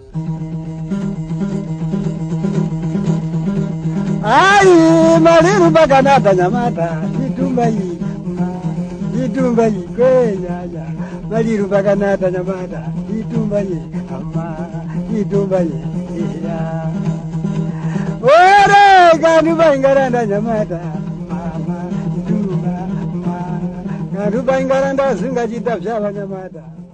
Ai maliru baganata nyamata itumbayi kwenyanya maliru baganata nyamata itumbayi ya ore gandu baingaranda nyamata mama itumba gandu baingaranda zingachita vyava nyamata